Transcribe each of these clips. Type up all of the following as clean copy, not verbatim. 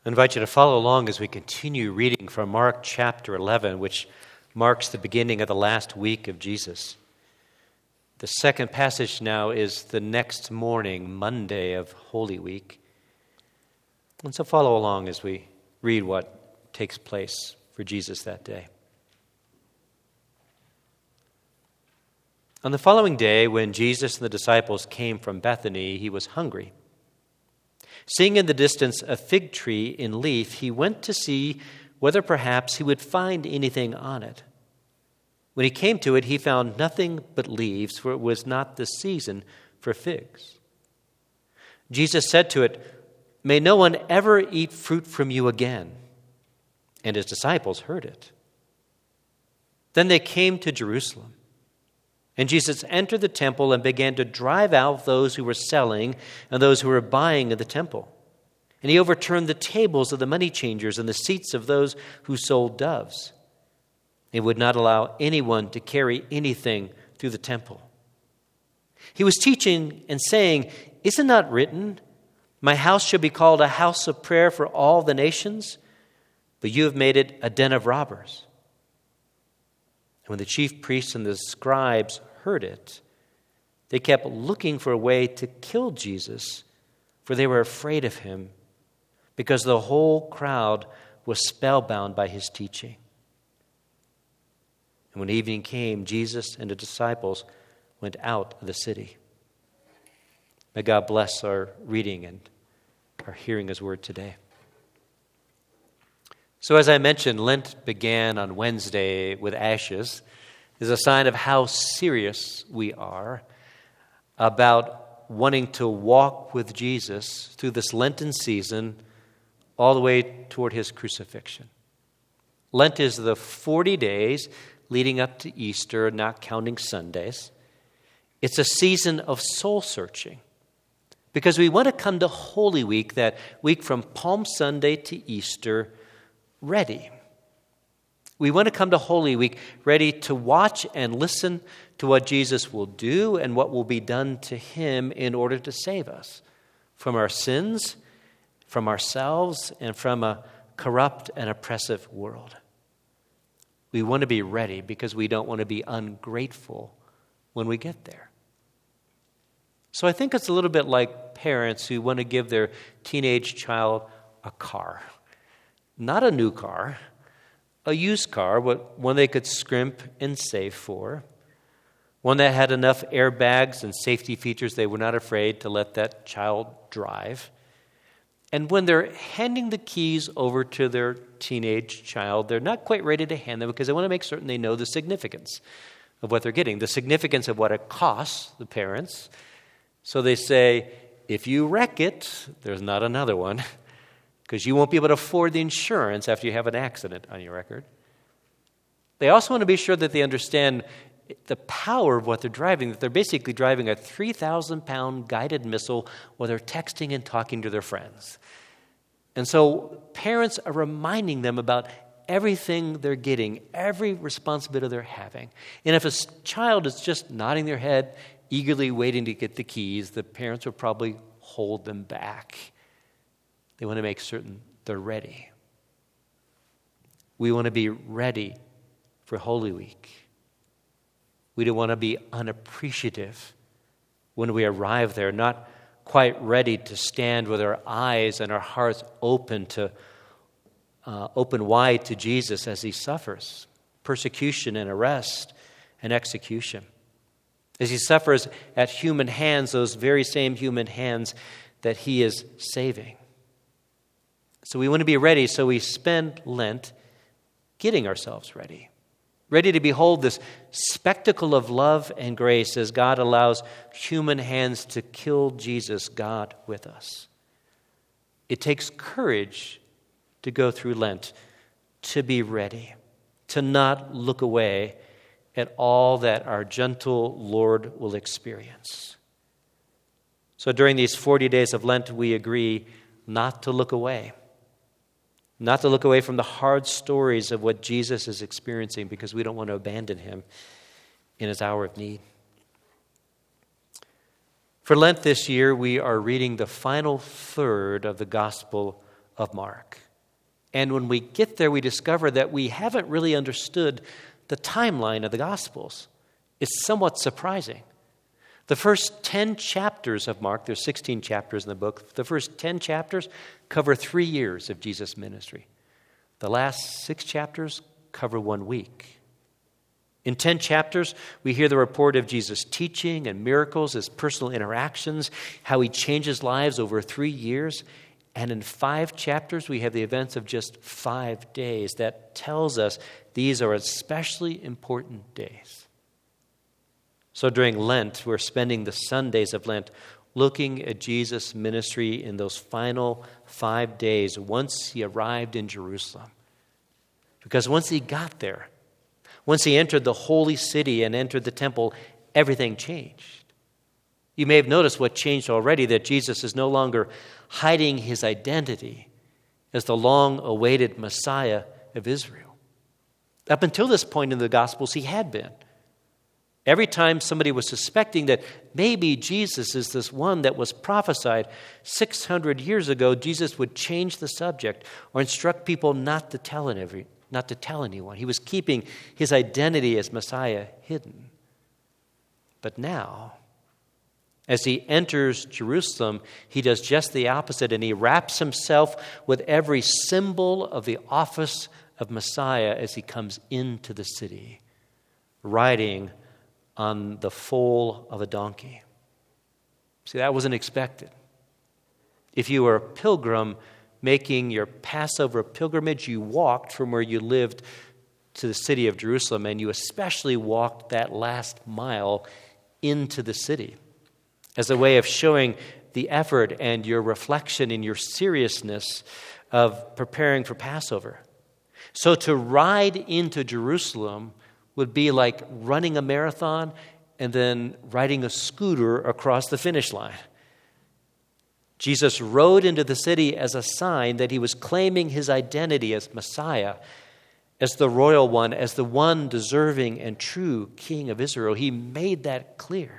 I invite you to follow along as we continue reading from Mark chapter 11, which marks the beginning of the last week of Jesus. The second passage now is the next morning, Monday of Holy Week. And so follow along as we read what takes place for Jesus that day. On the following day, when Jesus and the disciples came from Bethany, he was hungry. Seeing in the distance a fig tree in leaf, he went to see whether perhaps he would find anything on it. When he came to it, he found nothing but leaves, for it was not the season for figs. Jesus said to it, "May no one ever eat fruit from you again." And his disciples heard it. Then they came to Jerusalem. And Jesus entered the temple and began to drive out those who were selling and those who were buying in the temple. And he overturned the tables of the money changers and the seats of those who sold doves. He would not allow anyone to carry anything through the temple. He was teaching and saying, "Is it not written, 'My house shall be called a house of prayer for all the nations'? But you have made it a den of robbers." And when the chief priests and the scribes heard it, they kept looking for a way to kill Jesus, for they were afraid of him, because the whole crowd was spellbound by his teaching. And when evening came, Jesus and the disciples went out of the city. May God bless our reading and our hearing his word today. So as I mentioned, Lent began on Wednesday with ashes. Is a sign of how serious we are about wanting to walk with Jesus through this Lenten season all the way toward his crucifixion. Lent is the 40 days leading up to Easter, not counting Sundays. It's a season of soul searching because we want to come to Holy Week, that week from Palm Sunday to Easter, ready. We want to come to Holy Week ready to watch and listen to what Jesus will do and what will be done to him in order to save us from our sins, from ourselves, and from a corrupt and oppressive world. We want to be ready because we don't want to be ungrateful when we get there. So I think it's a little bit like parents who want to give their teenage child a car. Not a new car, a used car, but one they could scrimp and save for, one that had enough airbags and safety features they were not afraid to let that child drive. And when they're handing the keys over to their teenage child, they're not quite ready to hand them because they want to make certain they know the significance of what they're getting, the significance of what it costs the parents. So they say, if you wreck it, there's not another one, because you won't be able to afford the insurance after you have an accident on your record. They also want to be sure that they understand the power of what they're driving, that they're basically driving a 3,000-pound guided missile while they're texting and talking to their friends. And so parents are reminding them about everything they're getting, every responsibility they're having. And if a child is just nodding their head, eagerly waiting to get the keys, the parents will probably hold them back. They want to make certain they're ready. We want to be ready for Holy Week. We don't want to be unappreciative when we arrive there, not quite ready to stand with our eyes and our hearts open wide to Jesus as he suffers persecution and arrest and execution. As he suffers at human hands, those very same human hands that he is saving. So we want to be ready, so we spend Lent getting ourselves ready. Ready to behold this spectacle of love and grace as God allows human hands to kill Jesus, God with us. It takes courage to go through Lent, to be ready, to not look away at all that our gentle Lord will experience. So during these 40 days of Lent, we agree not to look away. Not to look away from the hard stories of what Jesus is experiencing because we don't want to abandon him in his hour of need. For Lent this year, we are reading the final third of the Gospel of Mark. And when we get there, we discover that we haven't really understood the timeline of the Gospels. It's somewhat surprising. The first 10 chapters of Mark, there's 16 chapters in the book, the first 10 chapters cover 3 years of Jesus' ministry. The last 6 chapters cover 1 week. In 10 chapters, we hear the report of Jesus' teaching and miracles, his personal interactions, how he changes lives over 3 years. And in 5 chapters, we have the events of just 5 days. That tells us these are especially important days. So during Lent, we're spending the Sundays of Lent looking at Jesus' ministry in those final 5 days once he arrived in Jerusalem. Because once he got there, once he entered the holy city and entered the temple, everything changed. You may have noticed what changed already, that Jesus is no longer hiding his identity as the long-awaited Messiah of Israel. Up until this point in the Gospels, he had been. Every time somebody was suspecting that maybe Jesus is this one that was prophesied 600 years ago, Jesus would change the subject or instruct people not to tell anyone. He was keeping his identity as Messiah hidden. But now, as he enters Jerusalem, he does just the opposite, and he wraps himself with every symbol of the office of Messiah as he comes into the city, riding on the foal of a donkey. See, that wasn't expected. If you were a pilgrim making your Passover pilgrimage, you walked from where you lived to the city of Jerusalem, and you especially walked that last mile into the city as a way of showing the effort and your reflection and your seriousness of preparing for Passover. So to ride into Jerusalem would be like running a marathon and then riding a scooter across the finish line. Jesus rode into the city as a sign that he was claiming his identity as Messiah, as the royal one, as the one deserving and true King of Israel. He made that clear.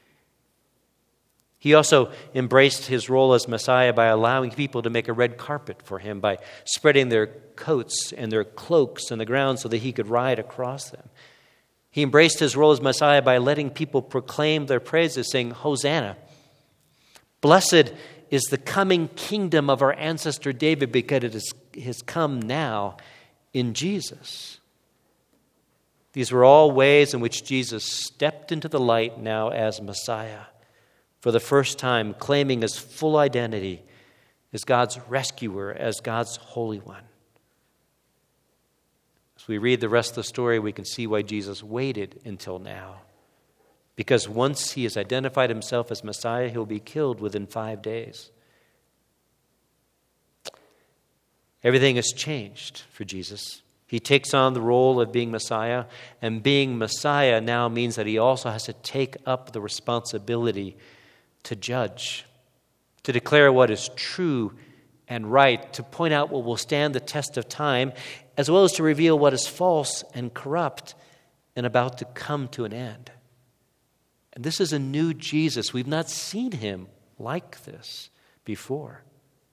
He also embraced his role as Messiah by allowing people to make a red carpet for him, by spreading their coats and their cloaks on the ground so that he could ride across them. He embraced his role as Messiah by letting people proclaim their praises, saying, "Hosanna. Blessed is the coming kingdom of our ancestor David, because it has come now in Jesus." These were all ways in which Jesus stepped into the light now as Messiah, for the first time claiming his full identity as God's rescuer, as God's Holy One. As we read the rest of the story, we can see why Jesus waited until now. Because once he has identified himself as Messiah, he'll be killed within 5 days. Everything has changed for Jesus. He takes on the role of being Messiah, and being Messiah now means that he also has to take up the responsibility to judge, to declare what is true and right, to point out what will stand the test of time, as well as to reveal what is false and corrupt and about to come to an end. And this is a new Jesus. We've not seen him like this before.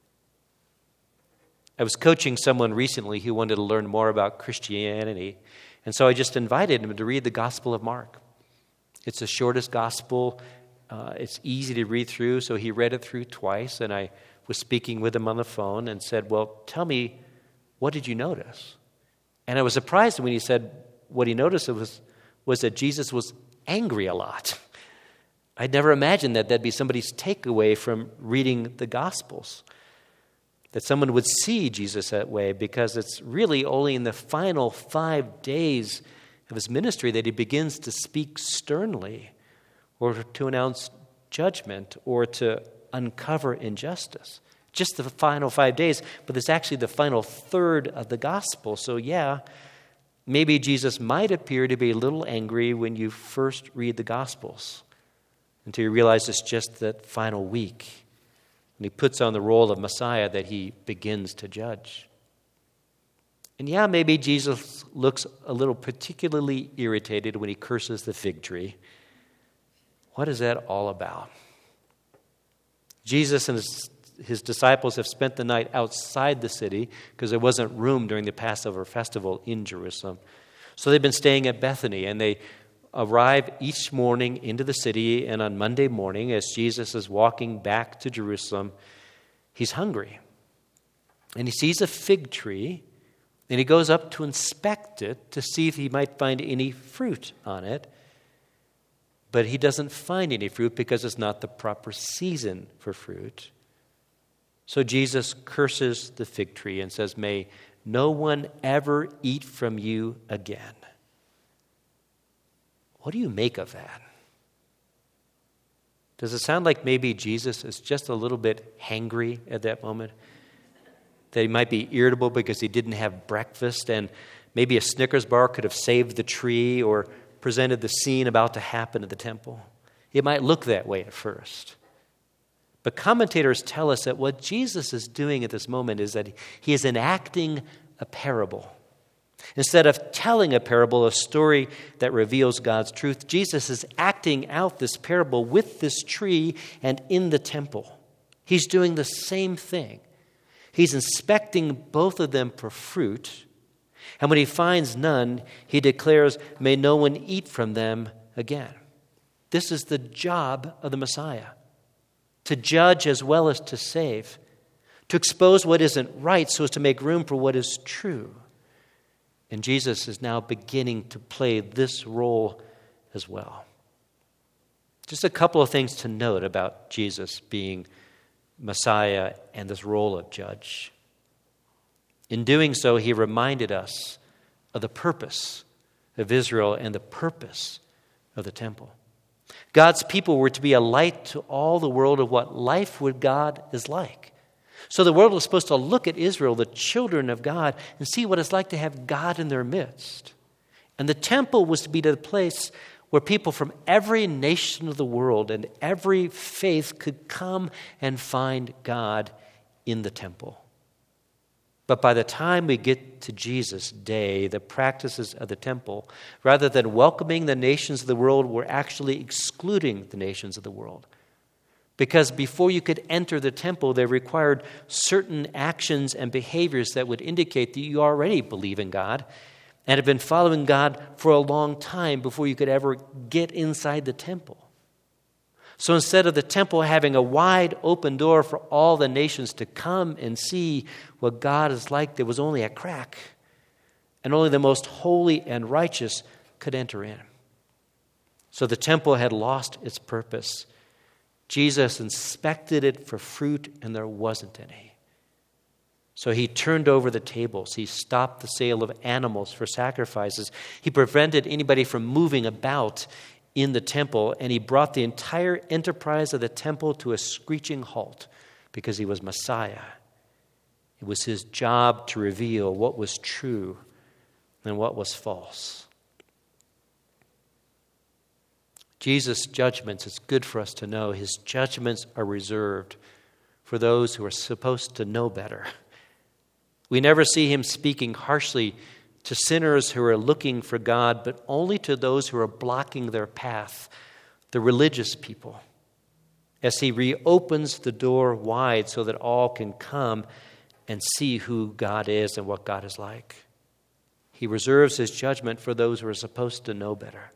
I was coaching someone recently who wanted to learn more about Christianity, and so I just invited him to read the Gospel of Mark. It's the shortest gospel. It's easy to read through, so he read it through twice, and I was speaking with him on the phone and said, "Well, tell me, what did you notice?" And I was surprised when he said what he noticed was that Jesus was angry a lot. I'd never imagined that that'd be somebody's takeaway from reading the Gospels, that someone would see Jesus that way, because it's really only in the final 5 days of his ministry that he begins to speak sternly, or to announce judgment, or to uncover injustice. Just the final 5 days, but it's actually the final third of the gospel. So yeah, maybe Jesus might appear to be a little angry when you first read the Gospels, until you realize it's just that final week, when he puts on the role of Messiah, that he begins to judge. And yeah, maybe Jesus looks a little particularly irritated when he curses the fig tree. What is that all about? Jesus his disciples have spent the night outside the city because there wasn't room during the Passover festival in Jerusalem. So they've been staying at Bethany, and they arrive each morning into the city, and on Monday morning, as Jesus is walking back to Jerusalem, he's hungry. And he sees a fig tree, and he goes up to inspect it to see if he might find any fruit on it. But he doesn't find any fruit because it's not the proper season for fruit. So Jesus curses the fig tree and says, "May no one ever eat from you again." What do you make of that? Does it sound like maybe Jesus is just a little bit hangry at that moment? That he might be irritable because he didn't have breakfast, and maybe a Snickers bar could have saved the tree or presented the scene about to happen at the temple? It might look that way at first. But commentators tell us that what Jesus is doing at this moment is that he is enacting a parable. Instead of telling a parable, a story that reveals God's truth, Jesus is acting out this parable with this tree and in the temple. He's doing the same thing. He's inspecting both of them for fruit, and when he finds none, he declares, "May no one eat from them again." This is the job of the Messiah, to judge as well as to save, to expose what isn't right so as to make room for what is true. And Jesus is now beginning to play this role as well. Just a couple of things to note about Jesus being Messiah and this role of judge. In doing so, he reminded us of the purpose of Israel and the purpose of the temple. God's people were to be a light to all the world of what life with God is like. So the world was supposed to look at Israel, the children of God, and see what it's like to have God in their midst. And the temple was to be the place where people from every nation of the world and every faith could come and find God in the temple. But by the time we get to Jesus' day, the practices of the temple, rather than welcoming the nations of the world, were actually excluding the nations of the world. Because before you could enter the temple, they required certain actions and behaviors that would indicate that you already believe in God and have been following God for a long time before you could ever get inside the temple. So instead of the temple having a wide open door for all the nations to come and see what God is like, there was only a crack, and only the most holy and righteous could enter in. So the temple had lost its purpose. Jesus inspected it for fruit, and there wasn't any. So he turned over the tables. He stopped the sale of animals for sacrifices. He prevented anybody from moving about in the temple, and he brought the entire enterprise of the temple to a screeching halt because he was Messiah. It was his job to reveal what was true and what was false. Jesus' judgments, it's good for us to know, his judgments are reserved for those who are supposed to know better. We never see him speaking harshly to sinners who are looking for God, but only to those who are blocking their path, the religious people, as he reopens the door wide so that all can come and see who God is and what God is like. He reserves his judgment for those who are supposed to know better.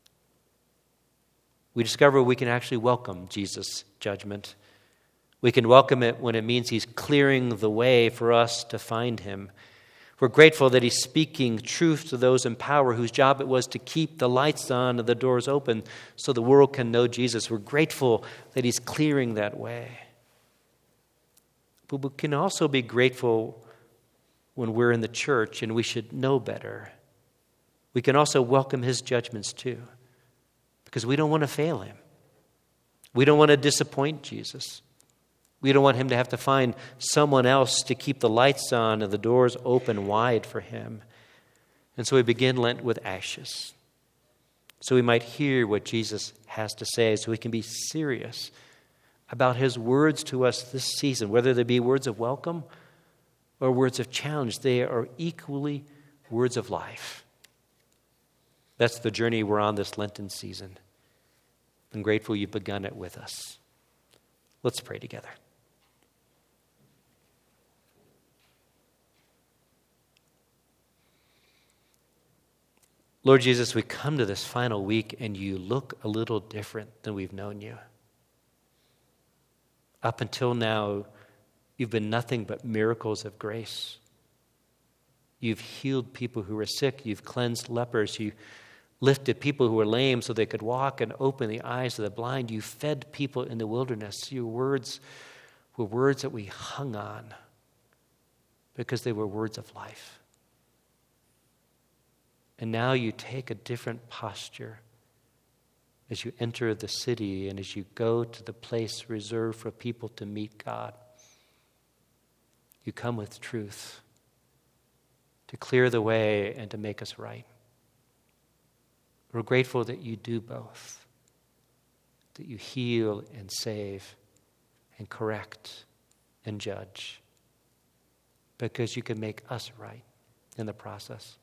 We discover we can actually welcome Jesus' judgment. We can welcome it when it means he's clearing the way for us to find him. We're grateful that he's speaking truth to those in power whose job it was to keep the lights on and the doors open so the world can know Jesus. We're grateful that he's clearing that way. But we can also be grateful when we're in the church and we should know better. We can also welcome his judgments too, because we don't want to fail him. We don't want to disappoint Jesus. We don't want him to have to find someone else to keep the lights on and the doors open wide for him. And so we begin Lent with ashes, so we might hear what Jesus has to say, so we can be serious about his words to us this season, whether they be words of welcome or words of challenge. They are equally words of life. That's the journey we're on this Lenten season. I'm grateful you've begun it with us. Let's pray together. Lord Jesus, we come to this final week and you look a little different than we've known you. Up until now, you've been nothing but miracles of grace. You've healed people who were sick. You've cleansed lepers. You lifted people who were lame so they could walk and open the eyes of the blind. You fed people in the wilderness. Your words were words that we hung on because they were words of life. And now you take a different posture as you enter the city and as you go to the place reserved for people to meet God. You come with truth to clear the way and to make us right. We're grateful that you do both, that you heal and save and correct and judge, because you can make us right in the process.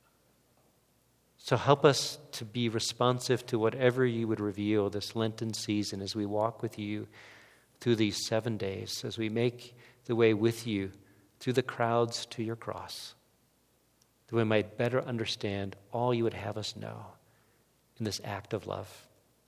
So help us to be responsive to whatever you would reveal this Lenten season as we walk with you through these 7 days, as we make the way with you through the crowds to your cross, that we might better understand all you would have us know in this act of love.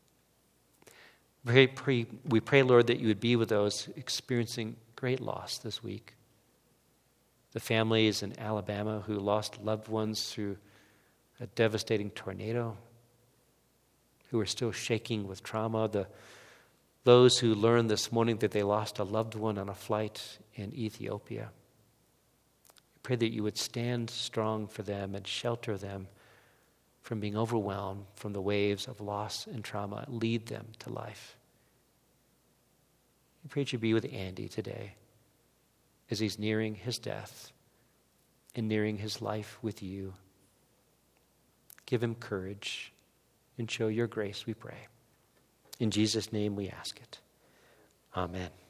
We pray, Lord, that you would be with those experiencing great loss this week. The families in Alabama who lost loved ones through a devastating tornado, who are still shaking with trauma. Those who learned this morning that they lost a loved one on a flight in Ethiopia. We pray that you would stand strong for them and shelter them from being overwhelmed from the waves of loss and trauma. Lead them to life. We pray that you be with Andy today as he's nearing his death and nearing his life with you. Give him courage and show your grace, we pray. In Jesus' name we ask it. Amen.